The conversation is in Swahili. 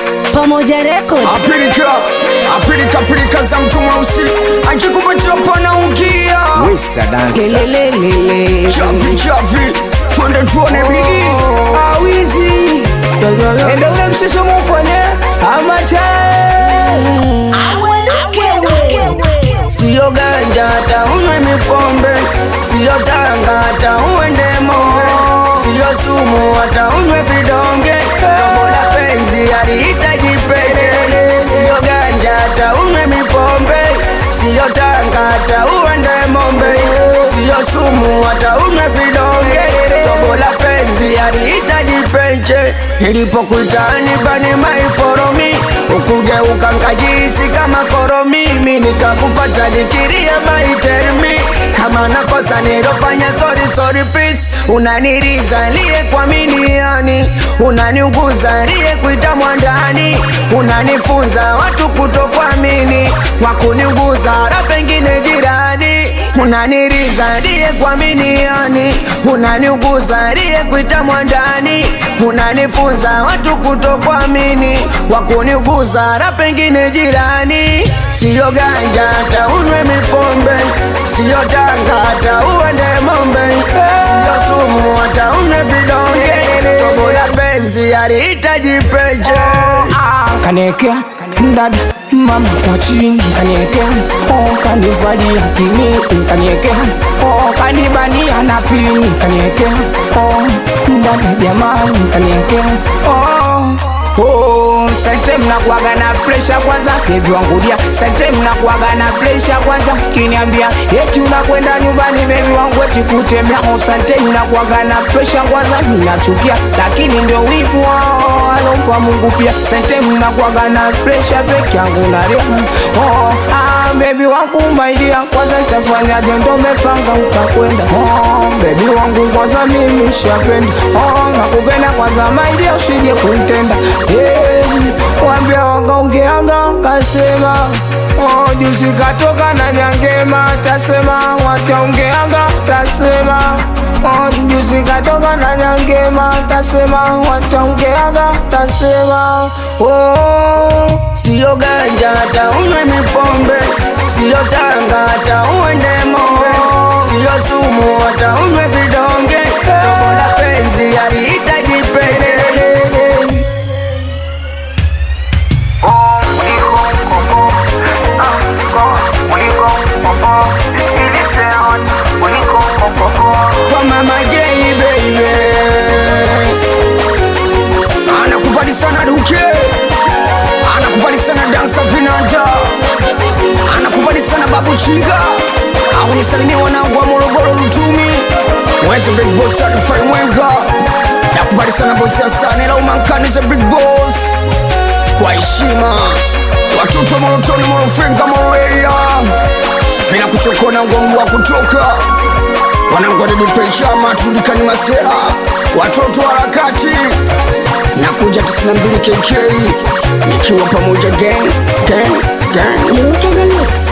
Pamoja Record. Apilika za mtu mweusi ajikupatia pana ungia Wesa dance Lelelelele. Chavi twende tuone bili Awizi ende ule mshiso mufanye amache Sio ganja hata unywe mipombe, sio tanga hata uende mombe, sio sumu hata unywe vidonge, tombo la penzi halihitaji pete. Sio ganja hata unywe mipombe, sio tanga hata uende mombe, sio sumu hata unywe vidonge, tombo la penzi halihitaji pete. Nilipokuitani bani maiforomi, ukugeuka nkajisi kama koromi, mimi nikakufata nikiria maitermi. Kama nakosa nilofanya sorry please, unaniriza liye kwa miniani, unaniunguza liye kuita mwandani, unanifunza watu kutokuamini, wakuniunguza hata pengine jirani. Unaniriza liye kwa miniani, unaniunguza liye kuita mwandani, unanifunza watu kutokuamini, wakuniunguza hata pengine jirani. Sio ganja hata unywe mipombe, sio tanga hata uende mombe, sio sumu hata unywe vidonge, tombo la penzi halihitaji peche. kanekea dada mama kwa chini kanekea kanivalia kimi kanekea kanibania na pini kanekea dada jamani kanekea sante mnakuwaga na pressure kwanza, baby wangu dia. Sante mnakuwaga na pressure kwanza, kiniambia eti unakwenda nyumbani baby wangu eti kutembea. Sante mnakuwaga na pressure kwanza, ninachukia lakini ndio wivu wao alompa Mungu pia. Sante mnakuwaga na pressure peke yangu na rehemu. Baby wangu my dear, kwanza itafanya ndo mepanga utakwenda. Baby wangu kwanza mimi shapenda. Nakupenda kwanza my dear, usije kunitenda. Wambia wakaongeanga kasema juzi katoka na Nyangema, tasema wataongeanga tasema juzi katoka na Nyangema, tasema wataongeanga tasema. Sio ganja hata unywe mipombe, sio tanga hata uende mombe, sio sumu hata unywe vidonge, tombo la penzi halihitaji pete. Kwa mama J baby, anakubali sana Duke, anakubali sana dansa vinanda, anakubali sana babu Chinga, au nisalimie wanangu wa Morogoro Lutumi, mweze big boss alifai mwenga, nakubali sana bosi Hasani la umankani za big boss, kwa heshima watoto wa Morotoni Morofenga Moroeria, bila kuchokona ngongo wa kutoka wanangu wadidipe chama tulikani masera, watoto harakati na kuja 92 KK nikiwa pamoja gang. Lucas and Mix.